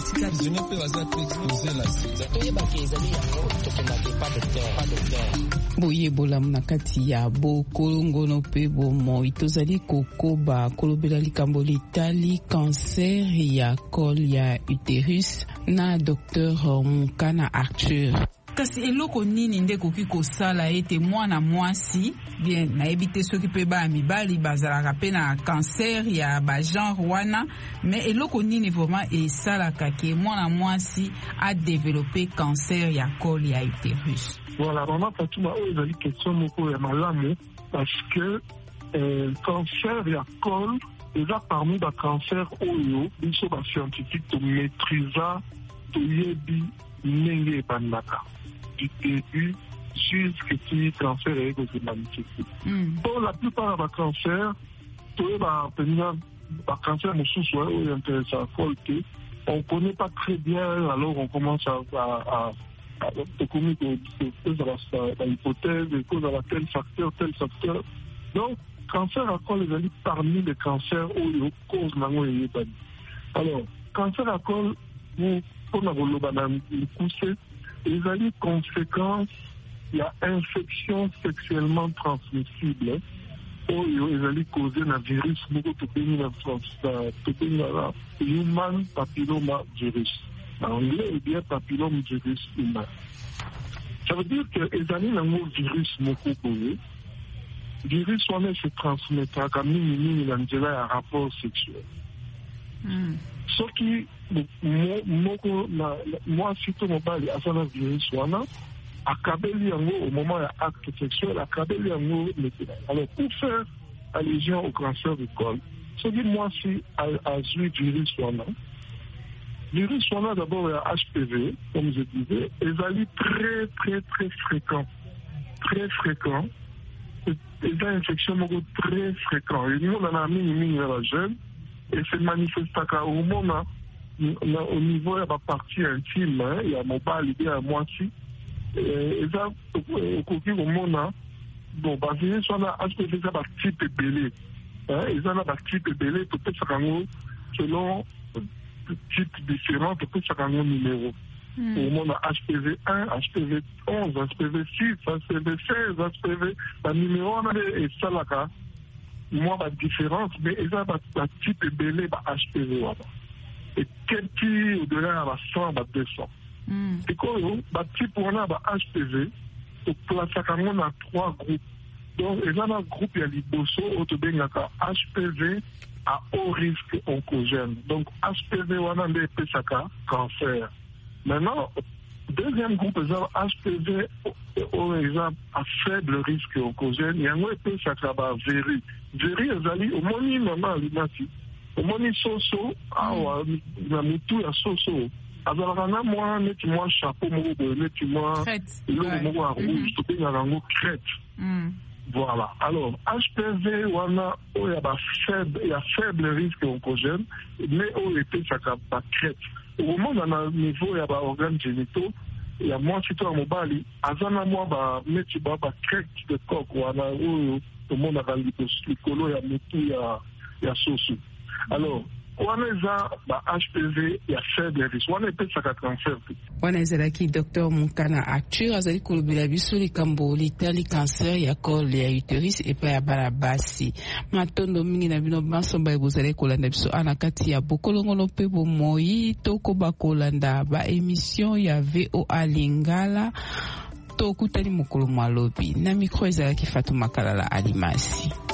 esika zone pe baza pe exposer la sida toyebaki ezali yango tokendaki pas docteur boye bolamu na kati ya bokolongono mpe bomoi tozali kokoba kolobela likambo litali cancer ya col ya uterus na Dr Munkana Arthur. Kasi eloko nini nde koki kosala ete mwana mwasi bien nayebi te soki mpe baya mibali bazalaka mpe na cancer ya bagenre wana mais eloko nini vraiment esalaka ke mwana mwasi adevelope cancer ya col ya uterus? Voilà, vraiment Fatuma oyo ezali question moko ya malamu parce que cancer ya col eza parmi bacancer oyo biso bascientifique tomaîtrisa toyebi ndenge ebandaka du début jusqu'à ce que le cancer ait été manifesté. Pour la plupart des cancers, tous les cancers sont intéressants. On ne connaît pas très bien, alors on commence à commettre l'hypothèse, cause à tel facteur. Donc, cancer à col est parmi les cancers où il cause l'angoisse. Alors, cancer à col, pour le pousser, les conséquences, il y a infection sexuellement transmissible. Ils allaient causer un virus, human papilloma virus. En anglais, il y a papilloma virus humain. Ça veut dire que les allaient un virus Le virus, on se transmet comme un rapport sexuel. Ce qui, moi, surtout mon bali, à son virus, akabeli yango au moment de l'acte sexuel, akabeli yango alors pour faire allusion au cancer du col, ce qui moi si a eu virus d'abord il HPV, comme je disais, ils allaient très fréquent. Ils ont une infection très fréquente. Et nous, on a mis la jeune et se manifeste au moment au niveau de la partie intime, il y a mon bal, il y a moi aussi. Et ça, au moment, bon, basé sur la HPV, ça va type belé. Et ça, va type belé, peut-être selon type différent, peut-être ça numéro. Au moment HPV 1, HPV 11, HPV 6, HPV 16, HPV, la numéro, on a et ça là, moi, la différence, mais ça va type belé, HPV. Et quel qui au-delà de 100, 200. Et quand on type on a HPV, on place ça dans 3 groupes. Donc, il y a un groupe, il y a l'Iboso, HPV à haut risque oncogène. Donc, HPV, on a des cancer. Maintenant, deuxième groupe, il y a HPV à faible risque oncogène. Il y a un PSAK, VERI. VERI, il y a au moni, maman, l'imati. Au moni, soso, il y a moutou, il y a soso. Alors, moi, mettez-moi chapeau, mettez-moi le rouge, tout est dans crête. Voilà. Alors, HPV, il y a faible risque oncogène, mais il y a crête. Au moment où on a un niveau, il y a des organes génitaux, il y a moins de temps à Mobali, Azana, moi, mettez-moi crête de coq, ou au monde a l'icolo, il y a moutou, il y a soso. Alors, waneza ba HPV ya faible risque wana epesaka cancer. Wana ezalaki Dr Munkana Arthur azali kolobela biso likambo litali cancer ya col ya uterus epai ya bana basi. Matondo mingi na bino bansomba ebozali kolanda biso ana kati ya bokolongono mpe bomoi tokoba kolanda ba émission ya VOA Lingala tokutani mokolo malobi na micro ezalaki Fatuma Kalala Alimasi.